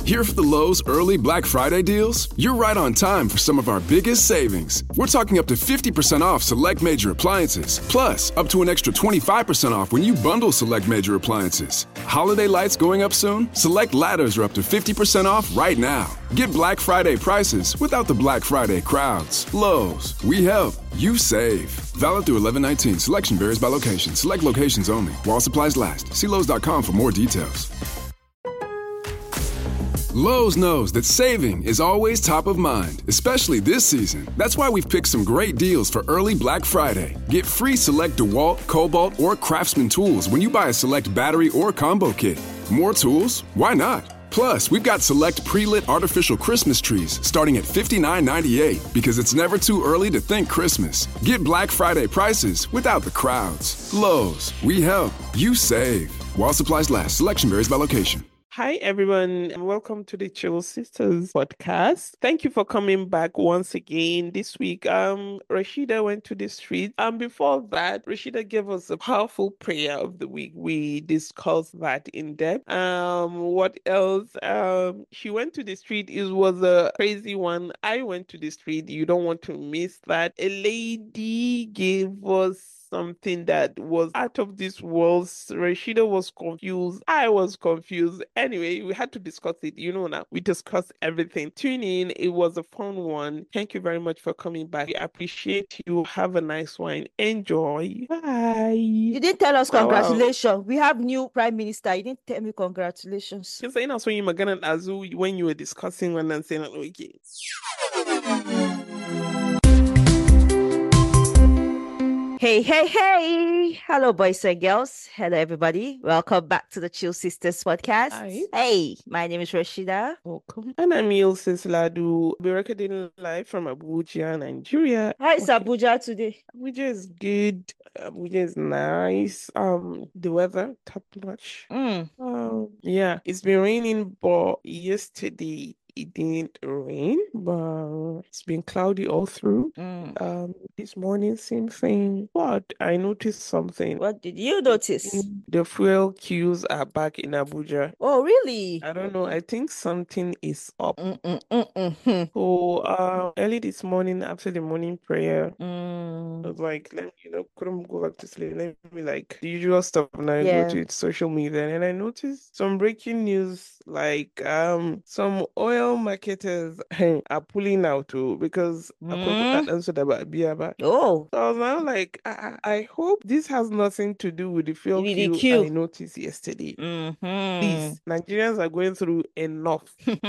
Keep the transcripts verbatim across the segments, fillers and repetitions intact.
Here for the Lowe's early Black Friday deals? You're right on time for some of our biggest savings. We're talking up to fifty percent off select major appliances, plus up to an extra twenty-five percent off when you bundle select major appliances. Holiday lights going up soon? Select ladders are up to fifty percent off right now. Get Black Friday prices without the Black Friday crowds. Lowe's, we help, you save. Valid through eleven nineteen. Selection varies by location. Select locations only. While supplies last. See Lowe's dot com for more details. Lowe's knows that saving is always top of mind, especially this season. That's why we've picked some great deals for early Black Friday. Get free select DeWalt, Cobalt, or Craftsman tools when you buy a select battery or combo kit. More tools? Why not? Plus, we've got select pre-lit artificial Christmas trees starting at fifty-nine ninety-eight because it's never too early to think Christmas. Get Black Friday prices without the crowds. Lowe's, we help, you save. While supplies last, selection varies by location. Hi, everyone, and welcome to the Chill Sisters podcast. Thank you for coming back once again. This week, um, Rashida went to the street. Um, before that, Rashida gave us a powerful prayer of the week. We discussed that in depth. Um, what else? Um, she went to the street. It was a crazy one. I went to the street. You don't want to miss that. A lady gave us something that was out of this world. Rashida was confused. I was confused. Anyway, we had to discuss it. You know now, we discussed everything. Tune in. It was a fun one. Thank you very much for coming back. We appreciate you. Have a nice one. Enjoy. Bye. You didn't tell us Wow, wow. congratulations. We have new prime minister. You didn't tell me congratulations. You're saying also you magana azu when you were discussing one and saying okay. Hey, hey, hey. Hello, boys and girls. Hello, everybody. Welcome back to the Chill Sisters podcast. Hi. Hey, my name is Rashida. Welcome. And I'm Ilse Ladu. We're recording live from Abuja, Nigeria. How is Abuja today? Abuja is good. Abuja is nice. Um, the weather top notch. Mm. Um, yeah, it's been raining, but yesterday it didn't rain, but it's been cloudy all through. Mm. Um, this morning, same thing. But I noticed something. What did you notice? The fuel queues are back in Abuja. Oh, really? I don't know. I think something is up. Mm, mm, mm, mm, mm. So, uh, early this morning after the morning prayer, I Mm. was like, let me, you know, couldn't go back to sleep. Let me like the usual stuff now. I Yeah. go to social media, and I noticed some breaking news, like um, some oil marketers are pulling out too because Mm. Biaba. Oh, So I was now like, I, I I hope this has nothing to do with the fuel with the queue I queue. noticed yesterday. Mhm. Please, Nigerians are going through enough.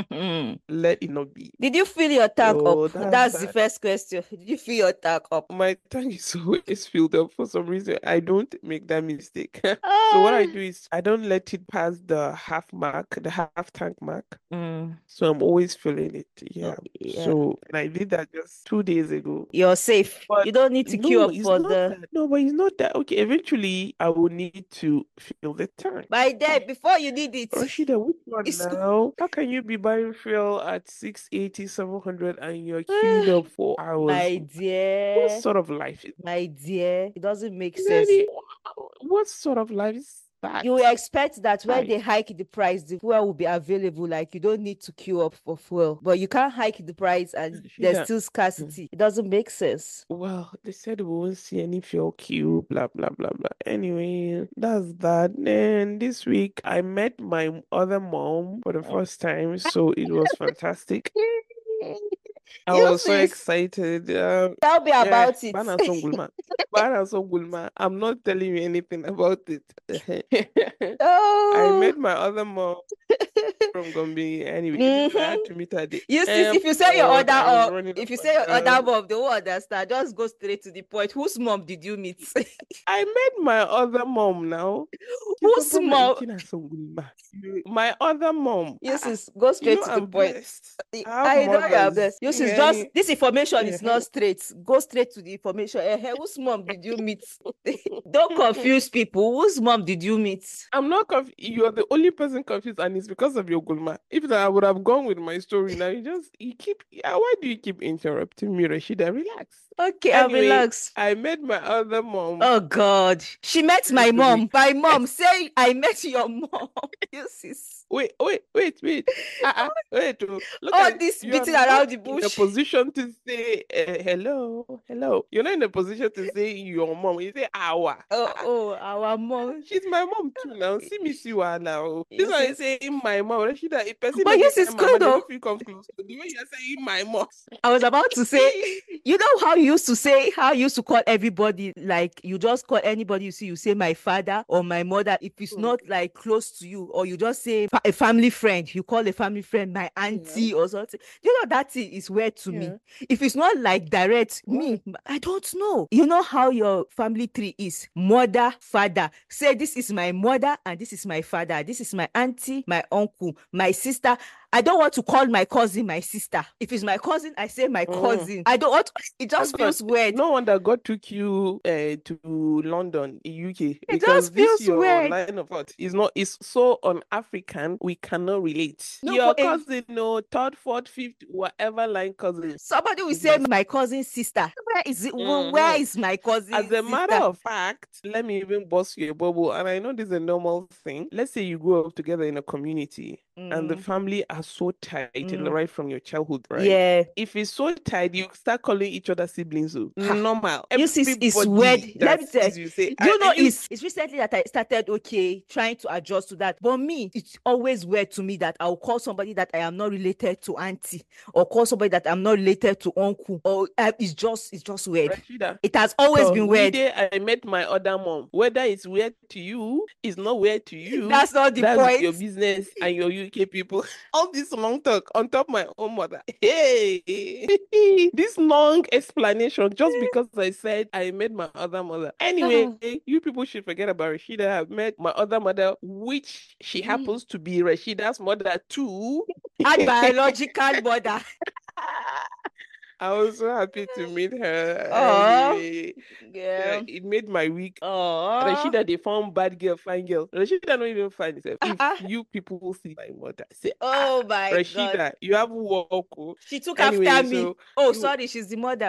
Let it not be. Did you fill your tank So up? that's That's the that. first question. Did you fill your tank up? My tank is always filled up for some reason. I don't make that mistake. So what I Ah. do is I don't let it pass the half mark, the half tank mark. Mm. So I'm always filling it. Yeah. Oh, yeah. So and I did that just two days ago. You're safe. But You don't need to queue no, up it's for not the. that. No, but it's not that. Okay, eventually I will need to fill the tank. By then, before you need it, Rashida, which one it's now? How can you be buying fuel at six eighty, seven hundred and you're queued up for hours? my What dear, sort of life is my dear, it doesn't make sense. Really? What sort of life is that? You will expect that when Right. they hike the price, the fuel will be available. Like you don't need to queue up for fuel, but you can't hike the price and there's Rashida, still scarcity. It doesn't make sense. well, they said we won't see any fuel queue, blah, blah, blah, blah. Anyway, that's that. And this week, I met my other mom for the first time, so it was fantastic. I You was so sis, excited. Um, tell me yeah, about it. Bana Songulma. Bana Songulma. I'm not telling you anything about it. I Oh. met my other mom from Gombe. Anyway, I Mhm. had to meet her there. You sis, Um, if you say your God, other I was or running if you up say your and other down. mom, they won't understand. Just go straight to the point. Whose mom did you meet? I met my other mom now. She's Whose from mom? Ikina Songulma. My other mom. You Ah, sis, go you straight know to the I'm point. blessed. I have I know you are mothers. blessed. You sis, Yeah, just this information is yeah. not straight. Go straight to the information. Eh, eh, whose mom did you meet? Don't confuse people. Whose mom did you meet? I'm not confused. You're the only person confused, and it's because of your Gulma. If I would have gone with my story now, you just you keep. Yeah, why do you keep interrupting me, Rashida? Relax. Okay, I'll Anyway, relax. I met my other mom. Oh God, she met my this mom. week. My mom say I met your mom. You sis. Wait, wait, wait, wait. Uh-uh, wait. oh, Look All at this you are beating not around the in a bush. position to say uh, hello, hello. You're not in a position to say your mom. You say our. Oh, Uh-uh. oh, our mom. She's my mom too now. See me, see her now. You This one is sis. saying my mom. Rashida, a person But don't yes, get it's mama, good they though. don't feel come close to the way you're saying my mom. I was about to say, you know how you used to say, how you used to call everybody, like you just call anybody you see, you say my father or my mother. If it's Mm. not like close to you, or you just say fa- a family friend, you call a family friend my auntie or something. You know, that thing is weird to me. Yeah. If it's not like direct, me, I don't know. You know how your family tree is mother, father. Say, this is my mother and this is my father. This is my auntie, my uncle, my sister. I don't want to call my cousin my sister. If it's my cousin, I say my Mm. cousin. I don't want. It That's just feels what- weird. No wonder God took you uh, to London, in U K, It because just this feels your weird. line of thought is not is so un-African. We cannot relate. No, Your but if cousin, no third, fourth, fifth, whatever line cousin. somebody will is say my- my cousin's sister, where is it? Mhm. Where is my cousin's As a matter sister? of fact, let me even bust your bubble, and I know this is a normal thing. Let's say you grow up together in a community, and the Mm, family are so tight Mm. right from your childhood, right? yeah. If it's so tight, you start calling each other siblings. So Ha. normal. You see, it's- it's Everybody weird. Let that me tell sees you say, you "I- know, you it's it's recently that I started okay trying to adjust to that. But me, it's always weird to me that I'll call somebody that I am not related to auntie, or call somebody that I'm not related to uncle, or uh, it's just it's just weird. Rashida, It has always so been we weird. day I met my other mom. Whether it's weird to you, it's not weird to you. That's not the That's point. your business and your U K people. All this long talk on top of my own mother. Hey, this long explanation just because I said I met my other mother. Anyway, you people should forget about Rashida. I've met my other mother, which she happens to be Rashida's mother too. And biological mother. I was so happy to meet her. Aw. Anyway, Yeah. yeah, it made my week. Oh. Rashida, they found bad girl, fine girl. Rashida not even find herself. If Uh-uh. you people see my mother, say, Oh ah, my Rashida, God. you have walk. oh." She took Anyway, after me. so Oh, you- sorry, she's the mother.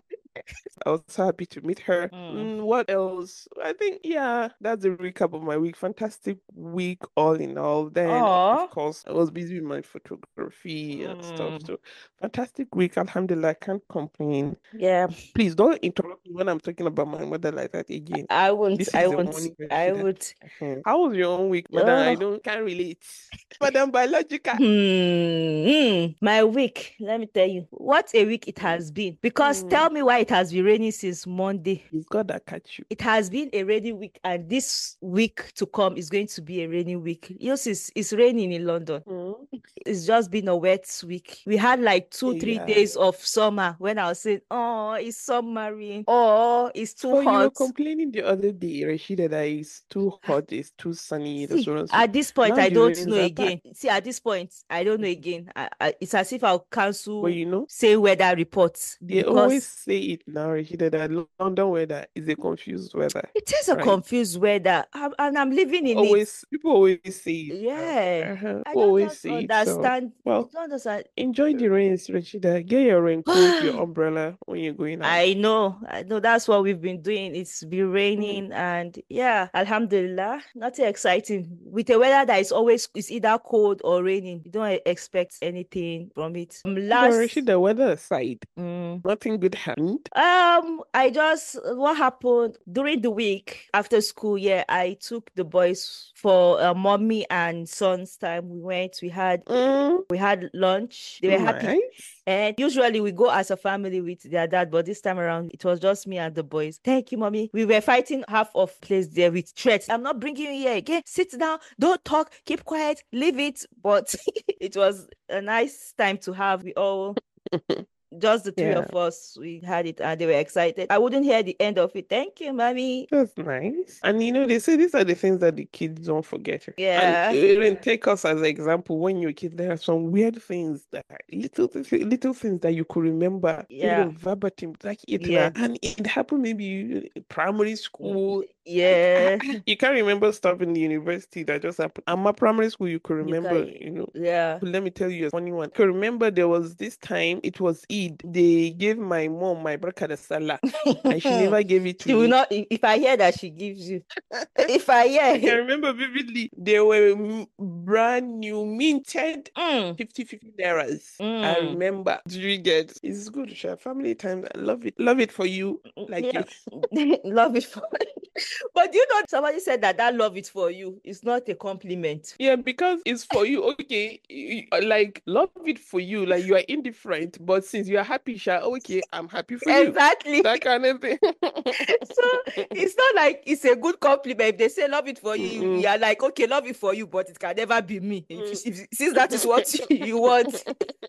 I was so happy to meet her. Mm. Mm, what else? I think, yeah, that's a recap of my week. Fantastic week, all in all. Then, Aw. of course, I was busy with my photography and stuff. Mm. So, fantastic week. Alhamdulillah, I can't complain. Yeah. Please don't interrupt me when I'm talking about my mother like that again. I won't. This I is the won't. morning I Rashida. would. Mhm. How was your own week, madam? I Oh. don't can't relate. Madam biological. Hmm. hmm. My week. Let me tell you what a week it has been. Because Hmm. tell me why it has been raining since Monday. It's God that catch you. It has been a rainy week, and this week to come is going to be a rainy week. Yes, it's, it's raining in London. Hmm. It's just been a wet week. We had like two, three Yeah. days of summer when I was saying, oh, it's submarine. Oh, it's too But you were hot. complaining the other day, Rashida, that it's too hot, it's too sunny, the See, so and so. at this point, Now I the don't rains know are back. again. See, at this point, I don't know again. I, I, it's as if I'll cancel But you know, say weather reports they because always say it now, Rashida, that London weather is a confused weather. it is a right? confused weather, I'm- and I'm living in Always, people always say it. it. Yeah, Uh-huh. I People don't always just say it. So, understand. I well, don't understand. enjoy the rains, Rashida. Get your raincoat, your umbrella when you're going out. I know, I know that's what we've been doing. It's been Mm. raining, and yeah, Alhamdulillah, nothing exciting. With a weather that is always is either cold or raining, you don't expect anything from it. Um, But last, Rashida, weather aside, Mm. nothing good happened. Um, I just what happened during the week after school. Yeah, I took the boys for uh, mommy and son's time. We went. We had Mm, we had lunch. They were happy. nice. And usually we go as a family with their dad, but this time around it was just me and the boys. Thank you, mommy. We were fighting half of place there with threats. I'm not bringing you here again. Sit down. Don't talk. Keep quiet. Leave it. But it was a nice time to have. We all just the three Yeah. of us, we had it and they were excited. I wouldn't hear the end of it. Thank you, mommy. That's nice. And you know, they say these are the things that the kids don't forget. And Yeah. even take us as an example, when you're a kid, there are some weird things that little thi- little things that you could remember, you Yeah. know, verbatim, like it Yeah. now. And it happened maybe in primary school. Like, Yeah. you can't remember stuff in the university that just happened. And my primary school, you could You remember, can, you know. yeah. But let me tell you a funny one. I can remember there was this time, it was Eid. They gave my mom my brakada salah, and she never gave it to She will me. not, if if I hear that she gives you, if I I can hear, remember vividly. They were m- brand new, minted mm, fifty fifty nairas. I mm, remember. Do you get? It's good to share family time. I love it. Love it for you. Like yeah, you. love it for but you know, somebody said that that love it for you is not a compliment. Yeah, because it's for you. Okay, y- y- like love it for you. Like you are indifferent, but since you are happy, Sha, okay, I'm happy for you. Exactly. That kind of thing. So it's not like it's a good compliment. If they say love it for you, you Mm-mm. you are like, okay, love it for you, but it can never be me. If, Mm. if since that is what you, you want.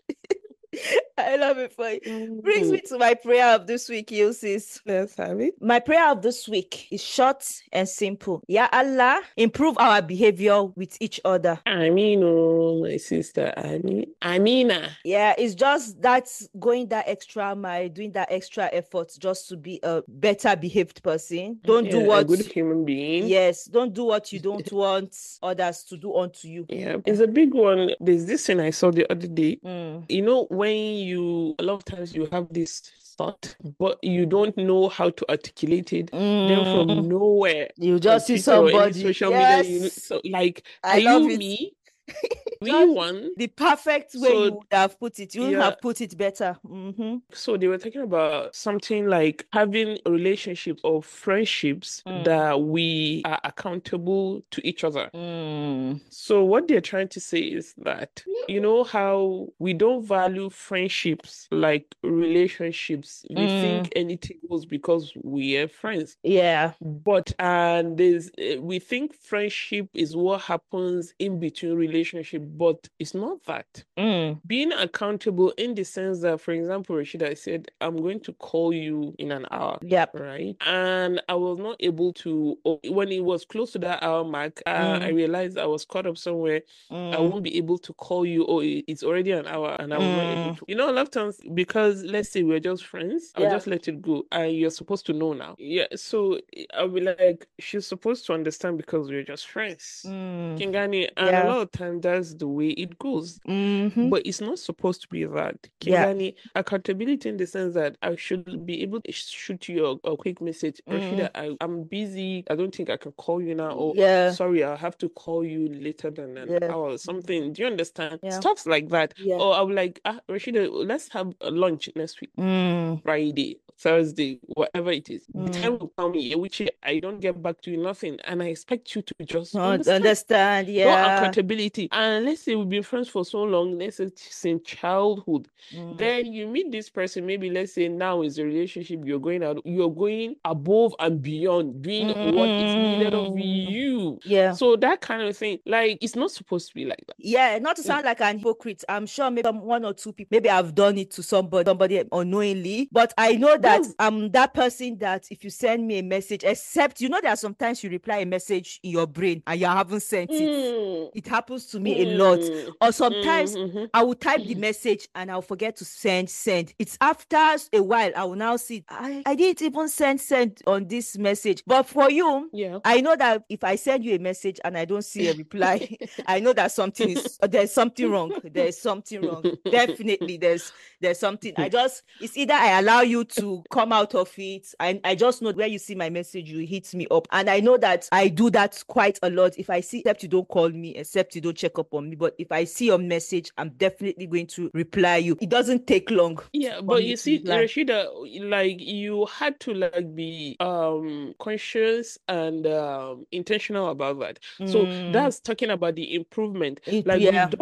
I love it for you. Brings me Mm. to my prayer of this week, you sis. Let's have it. My prayer of this week is short and simple. Ya Allah, improve our behavior with each other. I mean, oh, my sister, I mean, Amina. Yeah, it's just that's going that extra mile, doing that extra effort just to be a better behaved person. Don't do Yeah, a what, good human being. yes, don't do what you don't want others to do unto you. Yeah, it's a big one. There's this thing I saw the other day. Mm. You know, when you, a lot of times you have this thought, but you don't know how to articulate it. Then from Mm. nowhere You on just see Twitter or any somebody. social media, you know, Yes, so like, I are love you it. me? We Just one. the perfect way So you would have put it. You would yeah, have put it better. hmm so they were talking about something like having relationships or friendships Mm. that we are accountable to each other. Mm. So what they're trying to say is that, you know how we don't value friendships like relationships. We Mm. think anything goes because we are friends. Yeah. But and there's uh, we think friendship is what happens in between relationship, but it's not that. Mm. Being accountable in the sense that, for example, Rashida said, I'm going to call you in an hour. Yep. Right. And I was not able to, or when it was close to that hour mark, uh, I Mm. realized I was caught up somewhere. I Mm. won't be able to call you, or it- it's already an hour and I was not able Mm. to. You know, a lot of times, because let's say we're just friends, I'll Yeah. just let it go. And you're supposed to know now. Yeah. So I'll be like, she's supposed to understand because we're just friends. Mm. Kingani, and a Yeah. lot of times that's the way it goes. hmm But it's not supposed to be that. Yeah. Kingani, accountability in the sense that I should be able to shoot you a, a quick message. Rashida, Mm. I, I'm busy. I don't think I can call you now. Or Yeah. sorry, I'll have to call you later than an Yeah. hour or something. Do you understand? Yeah. Stuff like that. Yeah. Or I'm like, ah, Rashida, let's have a lunch next week. Mm. Friday, Thursday, whatever it is. The time Mm. will come, yeah, which I don't get back to you, nothing. And I expect you to just Not understand. understand. No Yeah. accountability. And let's say we've been friends for so long, let's say since childhood. Mm. Then you meet this person, maybe let's say now is a relationship, you're going out, you're going above and beyond, doing what is needed of Mm. you. Yeah. So that kind of thing, like it's not supposed to be like that. Yeah, not to Mm. sound like an hypocrite. I'm sure maybe some- one or two people, maybe I've done it to somebody, somebody unknowingly. But I know that Yes. I'm that person that if you send me a message, except you know there are sometimes you reply a message in your brain and you haven't sent it. Mm. It happens to me a lot. Mm. Or sometimes Mm, mhm. I will type the message and I'll forget to send send. It's after a while I will now see I, I didn't even send send on this message. But for you, Yeah. I know that if I send you a message and I don't see a reply, I know that something is there's something wrong. There's something wrong. Definitely there's there's something. I just it's either I allow you to come out of it. I I just know where you see my message, you hit me up. And I know that I do that quite a lot. If I see, except you don't call me, except you don't check up on me. But if I see your message, I'm definitely going to reply you. It doesn't take long. Yeah, for but me you to see, reply. Rashida, like you had to like be um conscious and um intentional about that. So Mm. that's talking about the improvement. It- Like yeah. we've done all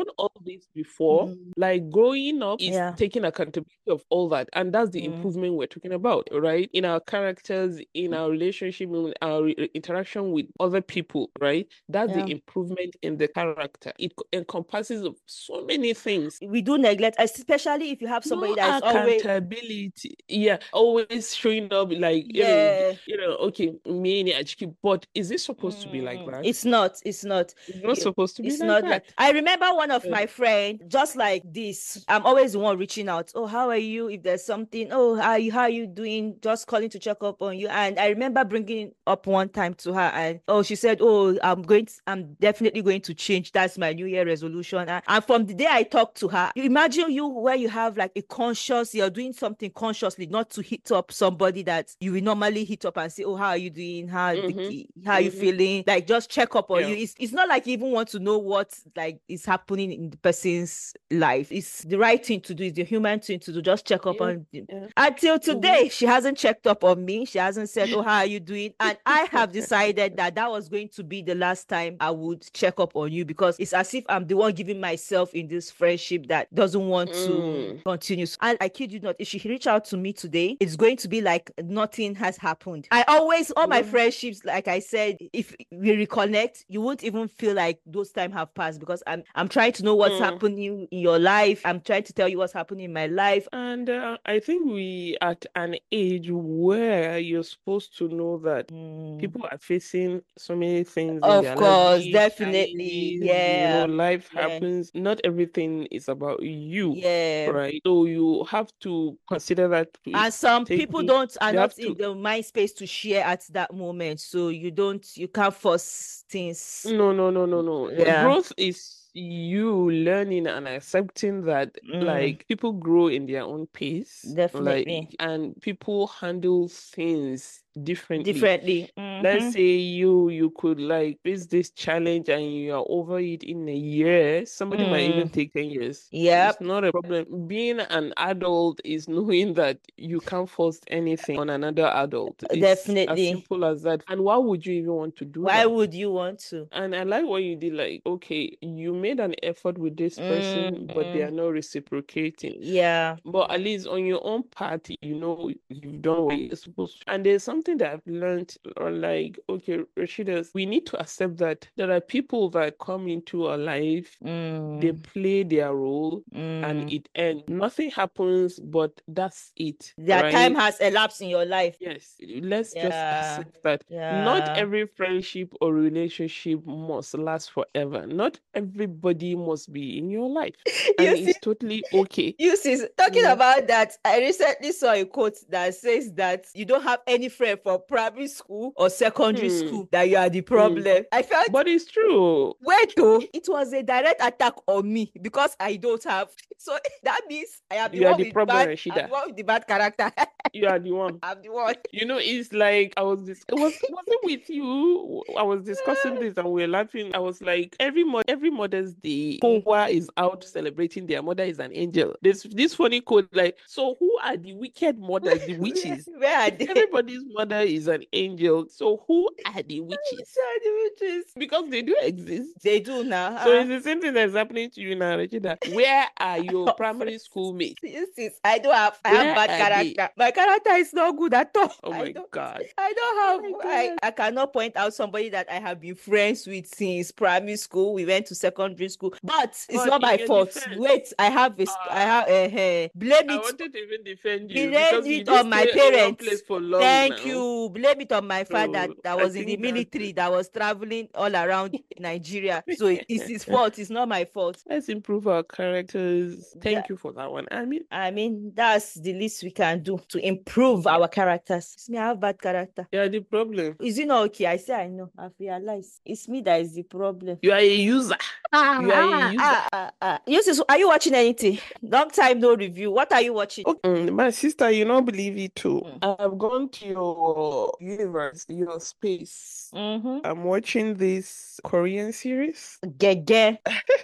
this before. Mm. Like growing up is Yeah. taking accountability of all that, and that's the Mm. improvement we're talking about, right? In our characters, in our relationship, in our re- interaction with other people, right? That's Yeah. the improvement in the character. It co- encompasses of so many things. We do neglect, especially if you have somebody No that is always accountability. Yeah, always showing up like you know, yeah. you know, okay, me and Achiki, but is it supposed to be like Mm, that? it's not. It's not. It's not You- supposed to be It's like not like that. I remember one of Yeah. my friend, just like this. I'm always the one reaching out. Oh, how are you? If there's something, oh, how are you, how are you doing? Just calling to check up on you. And I remember bringing up one time to her, and oh, she said, oh, I'm going, to, I'm definitely going to change. That's my New Year resolution. And, and from the day I talked to her, you imagine you where you have like a conscious, you're doing something consciously, not to hit up somebody that you will normally hit up and say, oh, how are you doing? How the Mhm. key? How are you Mhm. feeling? Like just check up on Yeah. you. It's it's not like you even want to know what like is happening in the person's life. It's the right thing to do. It's the human thing to do. Just check up Yeah. on them. Yeah. Until today, she hasn't checked up on me. She hasn't said, oh, how are you doing? And I have decided that that was going to be the last time I would check up on you, because it's as if I'm the one giving myself in this friendship that doesn't want to Mm. continue. And I kid you not, if she reach out to me today, it's going to be like nothing has happened. I always, all my Yeah. friendships, like I said, if we reconnect, you won't even feel like those time have passed, because I'm I'm trying to know what's Mm. happening in your life. I'm trying to tell you what's happening in my life. And uh, I think we at an age where you're supposed to know that Mm. people are facing so many things in Of their course, lives, big definitely. challenges, you know, Yeah. life Yeah. happens. Not everything is about you, Yeah. right? So you have to consider that. And some take people it- don't are you not have in to. the mind space to share at that moment. So you don't you can't force things. No, no, no, no, no. Yeah. Growth is you learning and accepting that Mm. like people grow in their own pace. Definitely. Like, and people handle things differently. Differently. Let's Mhm. say you you could like face this challenge and you are over it in a year. Somebody might even Mm. take ten years. Yep. It's not a problem. Being an adult is knowing that you can't force anything on another adult. It's as Definitely. simple as that. And why would you even want to do Why that? would you want to? And I like what you did. Like, okay, you made an effort with this person, but they Mm. are not reciprocating. Yeah. But at least on your own part, you know you've done what you're supposed to. And there's something that I've learned, or like, okay, Rashida, we need to accept that there are people that come into our life, Mm. they play their role, and Mm. it ends. Nothing happens, but that's it. Their right? time has elapsed in your life. Yes, let's just Yeah. accept that not Yeah. every friendship or relationship must last forever. Not everybody must be in your life. And You see, it's totally okay. you see, talking Yeah. about that, I recently saw a quote that says that you don't have any friend from primary school or secondary Hmm. school, that you are the problem. I felt, But it's true. wait, though, it was a direct attack on me because I don't have. So that means I am the You are one the with problem, bad, I'm Rashida. the one with the bad character. You are the one. I'm the one. You know, it's like I was this. It was was it with you? I was discussing this and we were laughing. I was like, every mo- every Mother's Day, Kowa is out celebrating their mother is an angel. This this funny code, like, so who are the wicked mothers, the witches? Where are they? Everybody's mother is an angel. So who are the witches? Where are the witches? Because they do exist. They do now. So uh, it's the same thing that's happening to you now, Rachida. Where are your primary school mates? Yes, yes. I don't have. I Where have bad are they? character. My character is not good at all. Oh I my don't, God. I don't have. Oh my I, God. I cannot point out somebody that I have been friends with since primary school. We went to secondary school, but it's But not in my your fault. defense, Wait, I have. A, sc- I uh, have. Uh, uh, blame I it. wanted to even defend you Blame because you it did on my stay in one parents. place for long Thank now. you. Blame it on my father So that I was in the think that military, that was traveling all around Nigeria. So it- it's his fault. It's not my fault. let's improve our characters. Yeah. Thank you for that one. I mean, I mean, that's the least we can do to improve our characters. It's me, I have bad character. you are the problem. Is it not okay? I say I know. I've realized. It's me that is the problem. You are a user. Ah, You are a ah, user. ah, ah, ah. Yusuf, are you watching anything? Long time no review. What are you watching? Okay, mm, my sister, you don't believe it too. Mm. I've gone to your universe, your space. Mm-hmm. I'm watching this Korean series. Gege.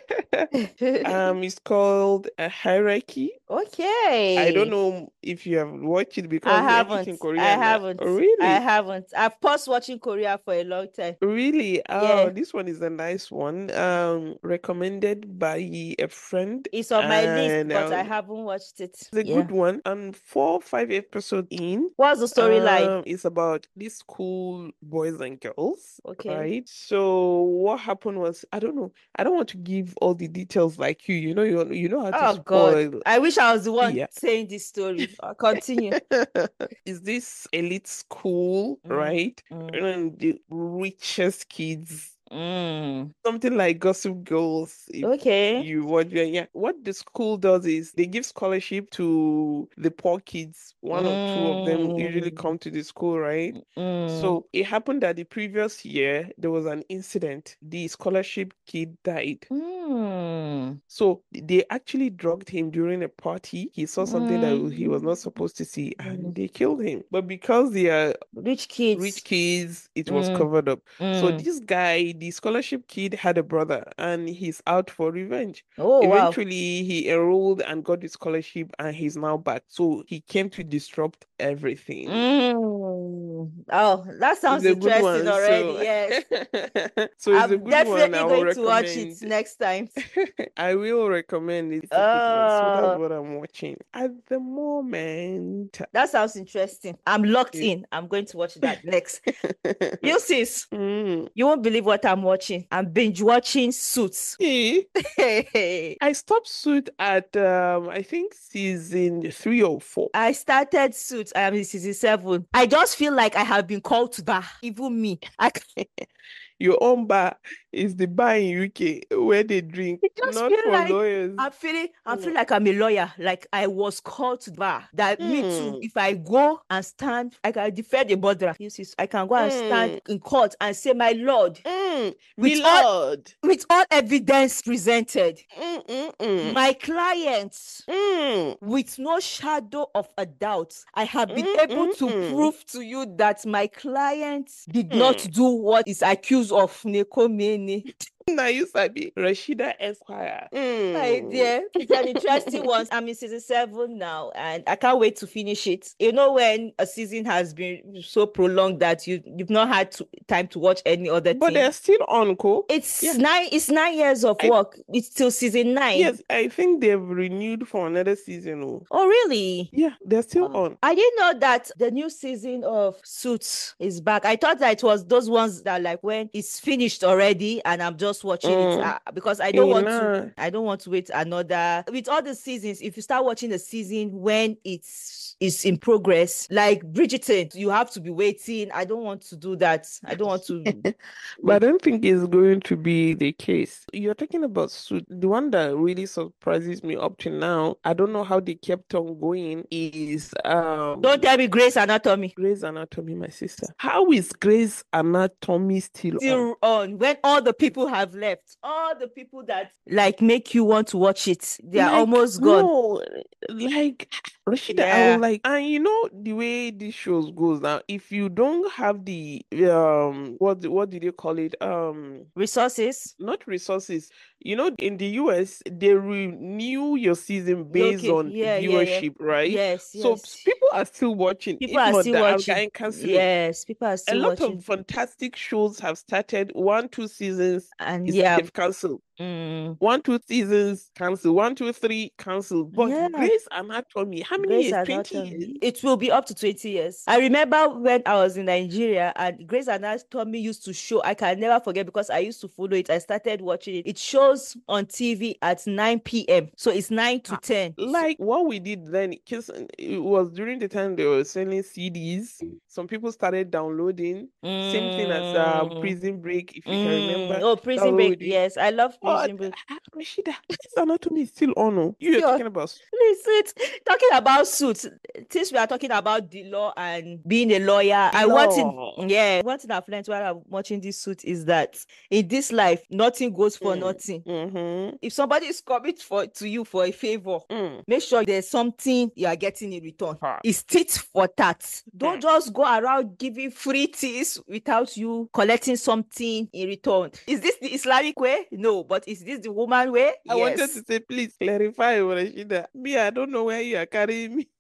Um, it's called a Hierarchy. Okay. I don't know if you have watched it because I everything haven't. Korean. I uh, haven't. Really? I haven't. I've paused watching Korea for a long time. Really? Yeah. Oh, this one is a nice one. Um, recommended by a Friend. It's on my list, And but I um, haven't watched it. it's a Yeah. good one. And four, five episodes in, What's the storyline? um, it's about these cool boys and girls, Okay. right? So what happened was, I don't know. I don't want to give all the details like you. You know, you you know how to Oh God. spoil. I wish I was the one Yeah. saying this story. Uh, Continue. Is this elite school, Mm, right? mm, And the richest kids, mm. something like Gossip Girls, if Okay. you watch it. Yeah. What the school does is they give scholarship to the poor kids. One or two of them usually Mm, come to the school, right? mm, So it happened that the previous year there was an incident. The scholarship kid died. mm, So they actually drugged him during a party. He saw something that he was not mm, supposed to see, mm. and they killed him. But because they are Rich rich kids. kids, it was Mm, covered up. So mm. this guy, the scholarship kid, had a brother, and he's out for revenge. Oh, wow. Eventually, he enrolled and got the scholarship, and he's now back. So he came to disrupt everything. Mm. Oh, that It's sounds a good interesting one. already. So, Yes. so it's a I'm good one. definitely I will going to watch it recommend. next time. I will recommend it. It's a good one. So that's Uh, what I'm watching at the moment. that sounds interesting. I'm locked Yeah. in. I'm going to watch that next. You sis, Mm. you won't believe what I'm watching. I'm binge watching Suits. See, I I stopped Suit at um I think season three or four. started Suits. I am in season seven. I just feel like I have been called to bar. Even me. I c- Your own bar is the bar in U K where they drink, I just not feel for like lawyers. I'm feeling I feel Mm. like I'm a lawyer. Like I was called to the bar. That me too. Mm. If I go and stand, I can defend the murderer. You see, I can go and stand Mm. in court and say, my lord, Mm. with all Milord. with all evidence presented, Mm, mm, mm. my clients, Mm. with no shadow of a doubt, I have been Mm, able mm, to mm. prove to you that my client did not Mm. do what is accused of Nekomene. Now you sabi Rashida Esquire. My Mm. dear, it's an interesting one. I'm in season seven now, and I can't wait to finish it. You know, when a season has been so prolonged that you you've not had to, time to watch any other But thing. they're still on, Co. It's Yeah. nine. It's nine years of I- work. It's till season nine. Yes, I think they've renewed for another season. Oh, Oh, really? yeah, they're still Oh, on. I didn't know that the new season of Suits is back. I thought that it was those ones that like when it's finished already and I'm just watching it Mm. uh, because I don't Eh, want nah. to. I don't want to wait another. With all the seasons, if you start watching the season when it's is in progress, like Bridgerton, you have to be waiting. I don't want to do that. I don't want to. But I don't think it's going to be the case. You're talking about Suit. The one that really surprises me up to now, I don't know how they kept on going, is um Don't tell me Grey's Anatomy. Grey's Anatomy, my sister. How is Grey's Anatomy still on? Still on when all the people have left, all the people that like make you want to watch it, they are Like, almost gone. no, like Rashida, I Yeah. was like, and you know the way these shows goes now, if you don't have the um what what did you call it? Um Resources. not resources. You know, in the U S, they renew your season based Okay, on yeah, yeah, yeah. viewership, right? Yes, So yes. people are still watching. People If are not still that, I'll watching. get canceling. Yes, people are A still lot watching. of fantastic shows have started. One, two seasons And is yeah, they've cancelled. mm, One, two seasons cancelled. One, two, three cancelled. But yeah. Grey's Anatomy, how many Grey's years? Twenty Anatomy. years. It will be up to twenty years. I remember when I was in Nigeria and Grey's Anatomy used to show. I can never forget because I used to follow it. I started watching it. It shows on T V at nine p m So it's nine to Ah, ten. So- Like what we did then, because it was during the time they were selling C Ds. Some people started downloading. Same thing as um Mm, Prison Break, if you can mm. remember. Oh, That's Prison what we Break. did. Yes, I love But Prison Break. ah, Rashida, Grey's Anatomy is still on. Oh. You are Still- talking about Listen, talking about Suits, since we are talking about the law and being a lawyer, I want law. to, yeah, one thing I've learned while I'm watching this Suit is that in this life, nothing goes for Mm. nothing. Mm-hmm. If somebody is coming for to you for a favor, Mm. make sure there's something you are getting in return. Ah. It's tit for tat. Don't Mm. just go around giving free things without you collecting something in return. Is this the Islamic way? No, but is this the woman way? I wanted Yes. to say, please clarify, Rashida. Me, I don't know where you are carrying me.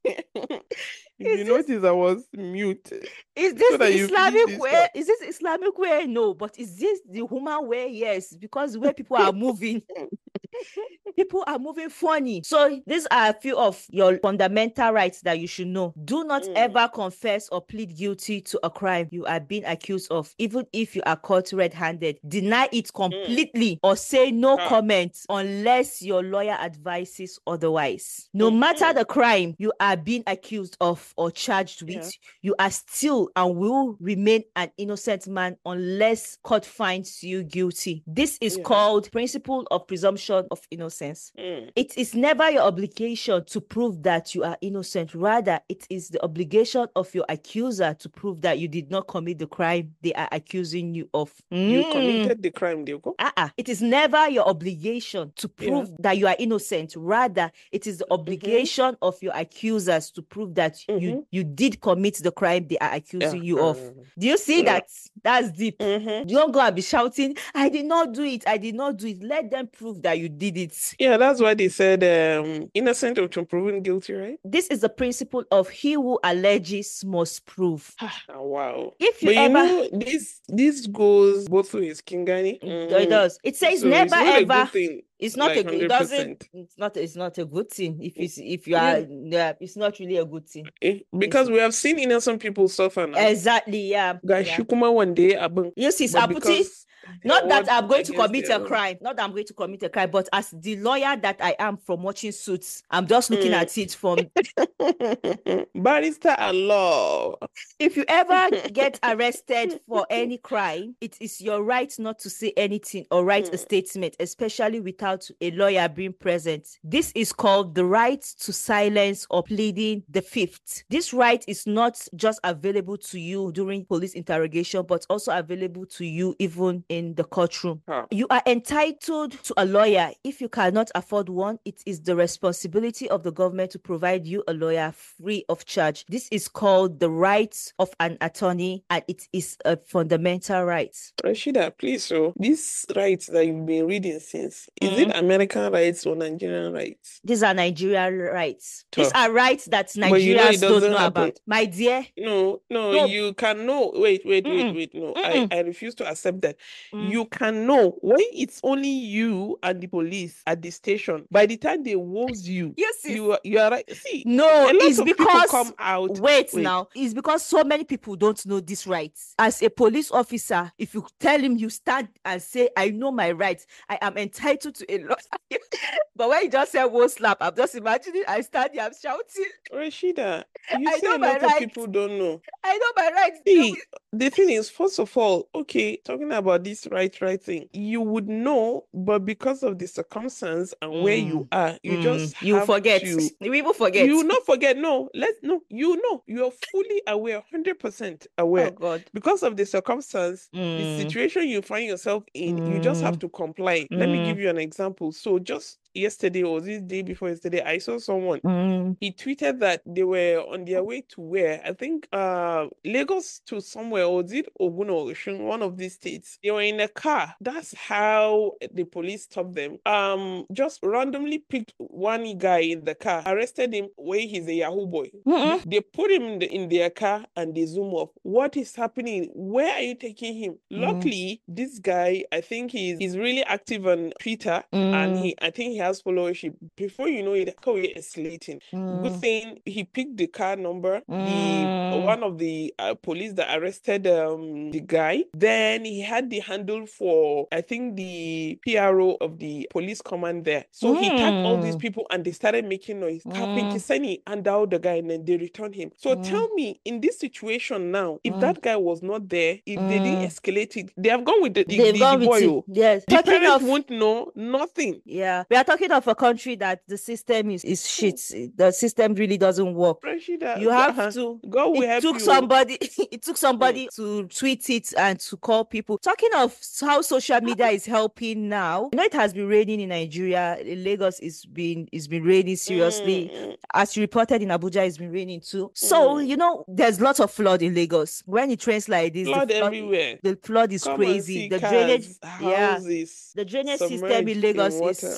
If Is you this- notice, I was mute. Is this So the that you finish Islamic this way? talk. Is this Islamic way? No, but is this the human way? Yes, because the way people are moving. People are moving funny. So these are a few of your fundamental rights that you should know. Do not Mm. ever confess or plead guilty to a crime you are being accused of, even if you are caught red-handed. Deny it completely or say no Ah. comment unless your lawyer advises otherwise. No Mhm. matter the crime you are being accused of or charged with, Yeah. you are still and will remain an innocent man unless court finds you guilty. This is Yeah. called principle of presumption of innocence. Mm. It is never your obligation to prove that you are innocent. Rather, it is the obligation of your accuser to prove that you did not commit the crime they are accusing you of. You Mm. committed the crime, Diogo. Uh-uh. It is never your obligation to prove that you are innocent. Rather, it is the obligation of your accusers to prove that you, Mhm. you did commit the crime they are accusing you of. Uh-huh. Do you see Yeah. that? That's deep. Mhm. Don't go and be shouting, I did not do it. I did not do it. Let them prove that you did it. Yeah, that's why they said um, innocent until proven guilty, right? This is the principle of he who alleges must prove. Oh, wow. If you But you ever know, this this goes both ways, Kingani. It, it Mhm. does. It says So never it's not a ever. good thing. It's not like a good. It doesn't. one hundred percent. It's not. It's not a good thing. If it's if you are, Yeah. yeah, it's not really a good thing. Eh, Because we have seen innocent people suffer now. Exactly. Yeah. Guys, yeah. Shukuma one day, abang. You see, But Aputi, because not their that word I'm going to against commit their a own. crime. Not that I'm going to commit a crime, but as the lawyer that I am from watching Suits, I'm just looking Mm. at it from. Barrister at law. If you ever get arrested for any crime, it is your right not to say anything or write a Mm. statement, especially without a lawyer being present. This is called the right to silence or pleading the fifth. This right is not just available to you during police interrogation, but also available to you even in the courtroom. Huh. You are entitled to a lawyer. If you cannot afford one, it is the responsibility of the government to provide you a lawyer free of charge. This is called the right of an attorney, and it is a fundamental right. Rashida, please, so these rights that you've been reading since, is Mm. it American rights or Nigerian rights? These are Nigerian rights. Tough. These are rights that But you know Nigerians it don't doesn't know happen. about. My dear, No, no, No. you can know. Wait, wait, wait, Mm-mm. wait. No, Mm-mm. I, I refuse to accept that. Mm. You can know when it's only you and the police at the station. By the time they woes you, Yes, sis. you are, you are right. See, No, a lot it's of people because come out. wait, Wait. now. It's because so many people don't know these rights. As a police officer, if you tell him you stand and say, I know my rights, I am entitled to a lot. But when you just say one slap, I'm just imagining I stand here, I'm shouting. Rashida, you I say know a my lot of rights. people don't know. I know my rights. See, the thing is, first of all, okay, talking about this right, right thing, you would know, but because of the circumstance and where you are, you Mm, just you have forget. to. You even forget. You not forget. No, let's no. You know, you're fully aware, hundred percent aware. Oh God. Because of the circumstance, the Mm, situation you find yourself in, you just have Mm. to comply. Let me Mm. give you an example. So just yesterday or this day before yesterday, I saw someone. mm, He tweeted that they were on their way to where? I think uh Lagos to somewhere, or is it Ogun or Osun, one of these states. They were in a car. That's how the police stopped them. Um, just randomly picked one guy in the car, arrested him where he's a Yahoo boy. Mm-mm. They put him in, the, in their car and they zoom off. What is happening? Where are you taking him? Luckily, this guy, I think he's he's really active on Twitter, and Mm. he I think he has followership. Before you know it, how we escalating. Good Mm. thing he picked the car number. The Mm. one of the uh, police that arrested um the guy. Then he had the handle for I think the P R O of the police command there. So he tagged all these Mm. people and they started making noise. Mm. Kapikiseni and out the guy, and then they returned him. So Mm. tell me, in this situation now, if Mm. that guy was not there, if they didn't Mm. escalate it, they have gone with the, the, They've the, gone the with boy. it. oh. Yes. The Talking parents of won't know nothing. yeah, we are talking of a country that the system is is shit. The system really doesn't work. Rashida, You go- have uh-huh. to. God will It help took you. somebody. It took somebody to tweet it and to call people. Talking of how social media is helping now. You know, it has been raining in Nigeria. In Lagos, it's been it's been raining seriously. Mm, As you reported in Abuja, it's been raining too. So Mm. you know, there's lots of flood in Lagos. When it rains like this, Flood the flood, everywhere. the flood is Come and crazy. see The cars, drainage, yeah, houses the drainage system submerged in in Lagos water. is, is not really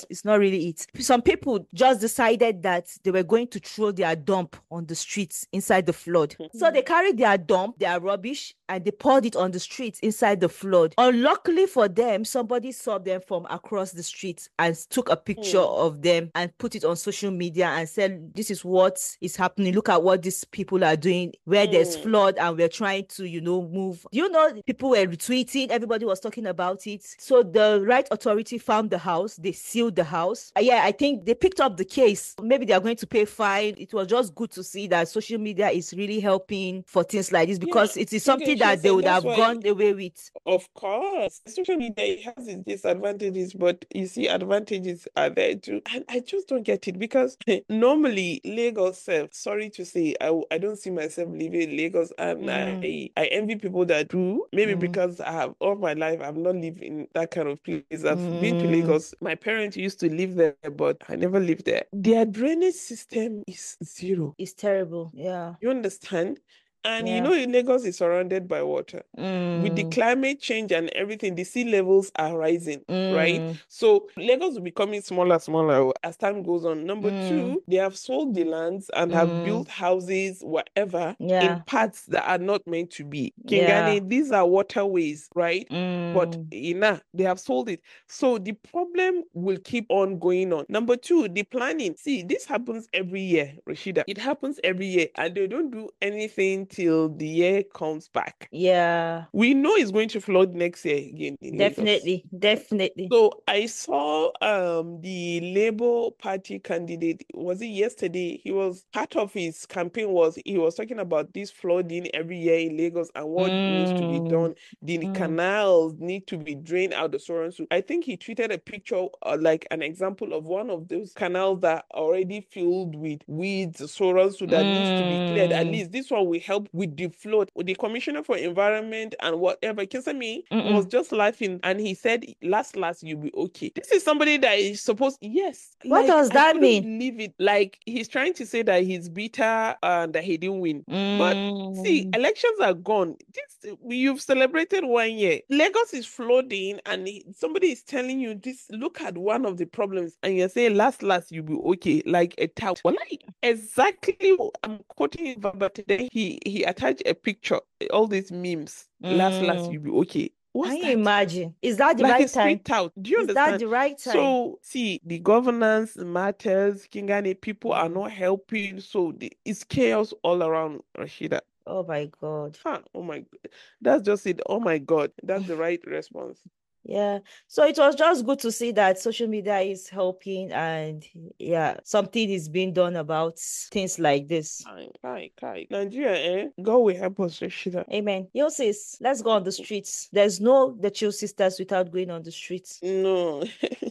really it. Some people just decided that they were going to throw their dump on the streets inside the flood. So they carried their dump, their rubbish, and they poured it on the streets inside the flood. Unluckily for them, somebody saw them from across the street and took a picture Mm. of them and put it on social media and said, this is what is happening. Look at what these people are doing where there's Mm. flood and we're trying to, you know, move. You know, people were retweeting, everybody was talking about it. So the right authority found the house, they sealed the house. Uh, yeah, I think they picked up the case. Maybe they are going to pay fine. It was just good to see that social media is really helping for things like this, because Yeah, it is King something that they said would that's have why, gone away with. of course, social media has its disadvantages, but you see, advantages are there too. And I just don't get it because normally Lagos self, sorry to say, I, w- I don't see myself living in Lagos, and Mm, I I envy people that do. Maybe mm, because I have all my life I've not lived in that kind of place. I've been to mm. Lagos. My parents used to live there, but I never lived there. Their drainage system is zero. It's terrible. Yeah. You understand? And you Yeah. know, Lagos is surrounded by water. With the Mm, climate change and everything, the sea levels are rising, right? mm, So Lagos will be becoming smaller, smaller as time goes on. Number mm, two, they have sold the lands and have mm. built houses, whatever, Yeah. in parts that are not meant to be. Yeah. Kingani, these are waterways, right? But Mm, ina, they have sold it. So the problem will keep on going on. Number two, the planning. See, this happens every year, Rashida. It happens every year, and they don't do anything till the year comes back. yeah. We know it's going to flood next year again in Lagos. Definitely. Definitely. So I saw um the Labour Party candidate, was it yesterday? He was part of his campaign was he was talking about this flooding every year in Lagos and what needs to be Mm, done. The mm, canals need to be drained out the so and so. I think he tweeted a picture, uh, like an example of one of those canals that are already filled with weeds, so and so that needs to be cleared. At mm, least this one will help with the flood. The Commissioner for Environment and whatever, Kinsemi was mm-mm. just laughing, and he said, "Last, last, you'll be okay." This is somebody that is supposed, yes, What like does I that couldn't mean? believe it. Like he's trying to say that he's bitter and that he didn't win. But see, Mm, elections are gone. This you've celebrated one year. Lagos is flooding, and he- somebody is telling you this. Look at one of the problems, and you're saying, "Last, last, you'll be okay." Like a tout. Well, like exactly. what I'm quoting him verbatim. Then he he attached a picture. All these memes. Last, last, mm. you'll be okay. What's Can you that? imagine? Is that the Like a right time? street tout. Do you Is that understand? the right time? So, see, the governance matters. Kingani people are Mm. not helping. So, the, it's chaos all around, Rashida. Oh my God. Huh, oh my, that's just it. Oh my God, that's the right response. Yeah. So it was just good to see that social media is helping, and yeah, something is being done about things like this. Kai, kai, kai. Nigeria, eh? God will help us, Rashida. Amen. Yo, sis, let's go on the streets. There's no the Chill Sisters without going on the streets. No.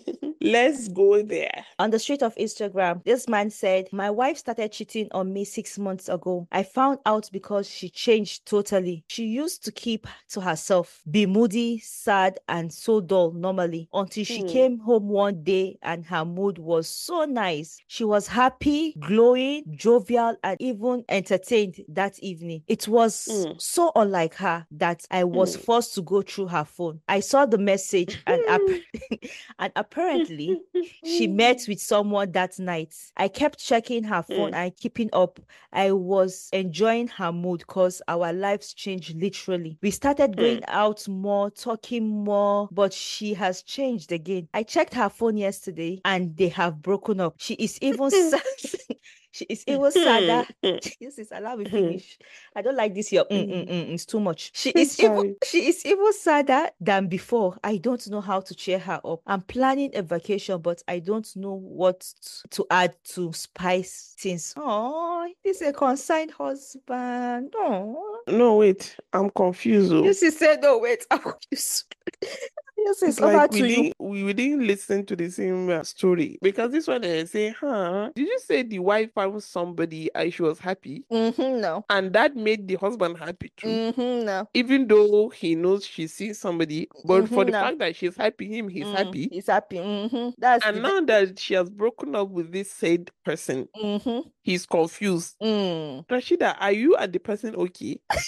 Let's go there. On the street of Instagram, this man said, my wife started cheating on me six months ago. I found out because she changed totally. She used to keep to herself, be moody, sad, and so dull normally, until she Hmm. came home one day and her mood was so nice. She was happy, glowing, jovial, and even entertained that evening. It was Hmm. so unlike her that I was Hmm. forced to go through her phone. I saw the message and, app- and apparently she met with someone that night. I kept checking her phone Hmm. and keeping up. I was enjoying her mood because our lives changed literally. We started Hmm. going out more, talking more, but she has changed again. I checked her phone yesterday and they have broken up. She is even sad. She is even sadder. This is allow me finish. I don't like this here. Mm, mm, mm, it's too much. She is even Sorry. she is even sadder than before. I don't know how to cheer her up. I'm planning a vacation, but I don't know what t- to add to spice things. Oh, this is a consigned husband. Oh, No, wait, I'm confused. Oh. you see, said no. Wait, I'm confused. Yes, it's It's over like we to you. didn't we, we didn't listen to the same uh, story because this one they say, huh? Did you say the wife found somebody and she was happy, Mm-hmm, no. and that made the husband happy too, Mm-hmm, no. even though he knows she's seen somebody, but for Mm-hmm, the no. fact that she's happy, him he's Mm, happy, he's happy. Mm-hmm. That's and the. now that she has broken up with this said person, Mm-hmm. he's confused. Mm. Rashida, are you and the person okay?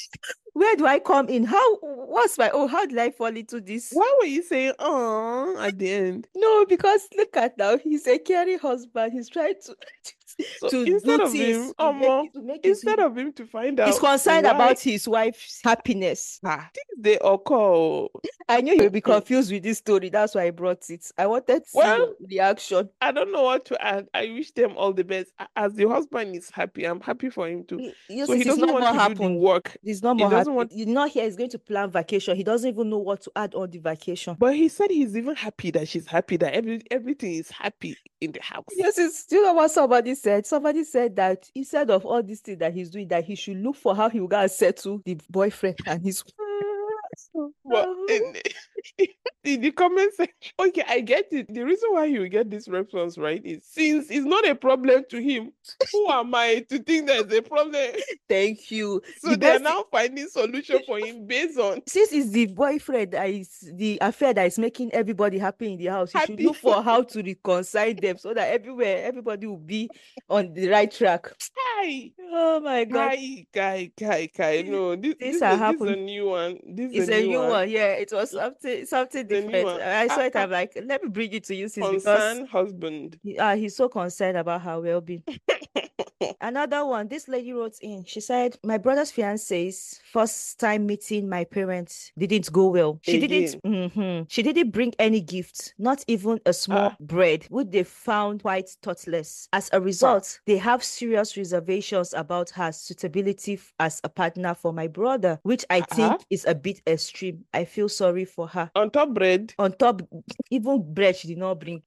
Where do I come in? How, what's my, oh, how did I fall into this? Why were you saying "oh" at the end? No, because look at now, he's a caring husband. He's trying to So to instead do of him, things to make um, it to make it. instead of him to find He's out concerned why about his wife's happiness. ah, things they occur. I knew you would be confused with this story. That's why I brought it. I wanted to see Well, your reaction. I don't know what to add. I wish them all the best. A- As the husband is happy, I'm happy for him too. You So see, he it's doesn't not want more to do the happen. work. It's not He more doesn't happy. want, You're not here. He's going to plan vacation. He doesn't even know what to add on the vacation. but he said he's even happy that she's happy, that every everything is happy in the house. Yes, it's do you know what somebody said? Somebody said that instead of all these things that he's doing, that he should look for how he will go and settle the boyfriend and his. But in, in the comment section, okay, I get it. The reason why you get this response, right, is since it's not a problem to him, who am I to think there's a problem? Thank you. So The they're best now finding solution for him based on since it's the boyfriend that is the affair that is making everybody happy in the house, you should happy. look for how to reconcile them so that everywhere everybody will be on the right track. Hi, Oh my God. Kai, Kai, Kai, Kai. No, this, This this, are is, this is a happen. new one. This It's is a a new new one. one. Yeah, it was something something It's a new different. one. I saw Ah, it. ah, I'm like, let me bring it to you, sis, because concerned husband. he, uh, he's so concerned about her well-being. Another one, this lady wrote in. She said, my brother's fiance's first time meeting my parents didn't go well. She Again. didn't mhm. She didn't bring any gifts, not even a small Ah. bread, which they found quite thoughtless. As a result, they have serious reservations about her suitability f- as a partner for my brother, which I Ah. think is a bit extreme. I feel sorry for her. On top bread. On top, even bread she did not bring.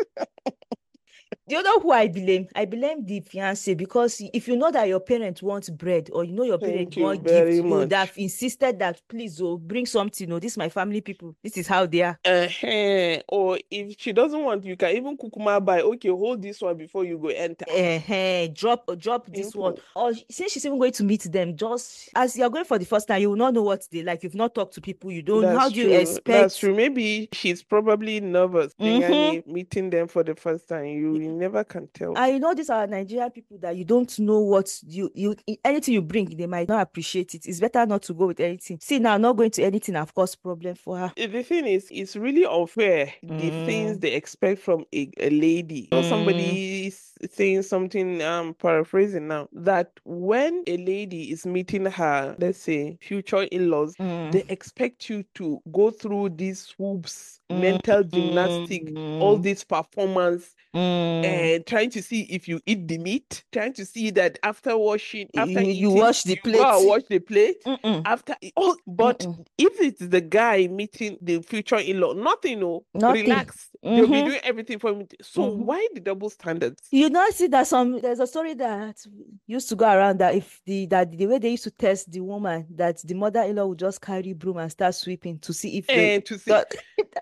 Do you know who I blame? I blame the fiance, because if you know that your parents want bread, or you know your Thank parents you want very gift, you would much. have insisted that please, oh, bring something. Oh, this is my family people. This is how they are. Uh-huh. Or if she doesn't want, you can even kukuma buy. Okay, hold this one before you go enter. Uh-huh. Drop, drop this one. Simple. Or since she's even going to meet them, just as you're going for the first time, you will not know what they like. You've not talked to people. You don't. How That's do you true. That's expect? true. Maybe she's probably nervous Mhm. Tingani, meeting them for the first time. You, you never can tell. I know these are Nigerian people that you don't know what you you anything you bring, they might not appreciate it. It's better not to go with anything. See, now not going to anything have caused problem for her. Eh, The thing is, it's really unfair the things Mm, they expect from a, a lady. Or mm, somebody is saying something, um, paraphrasing now, that when a lady is meeting her, let's say, future in-laws, they mm, expect you to go through these hoops, mm, mental gymnastic, all mm, this performance, mm. and trying to see if you eat the meat, trying to see that after washing, after You, you eating, wash the you go and plate. wash the plate. Mm-mm, After e- oh, but mm-mm. if it's the guy meeting the future in-law, nothing, no, Nothing. relax. They'll be Mhm, doing everything for me. So mhm. why the double standards? You know, see that some there's a story that used to go around that if the that the way they used to test the woman, that the mother-in-law would just carry broom and start sweeping to see if they And to see, that